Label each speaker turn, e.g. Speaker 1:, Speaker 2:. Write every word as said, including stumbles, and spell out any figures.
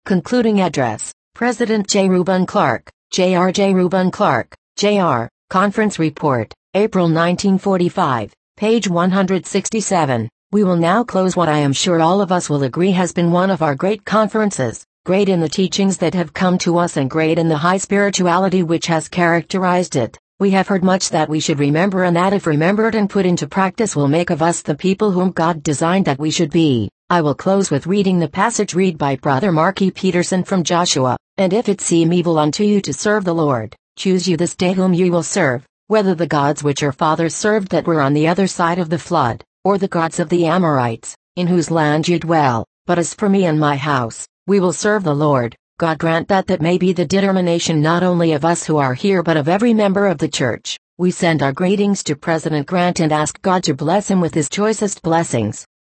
Speaker 1: Concluding address, President J. Reuben Clark, J R J. Reuben Clark, J R, Conference Report, April nineteen forty-five, page one hundred sixty-seven. We will now close what I am sure all of us will agree has been one of our great conferences, great in the teachings that have come to us and great in the high spirituality which has characterized it. We have heard much that we should remember, and that if remembered and put into practice will make of us the people whom God designed that we should be. I will close with reading the passage read by Brother Mark E. Peterson from Joshua. And if it seem evil unto you to serve the Lord, choose you this day whom you will serve, whether the gods which your fathers served that were on the other side of the flood, or the gods of the Amorites, in whose land you dwell. But as for me and my house, we will serve the Lord. God grant that that may be the determination not only of us who are here but of every member of the church. We send our greetings to President Grant and ask God to bless him with his choicest blessings.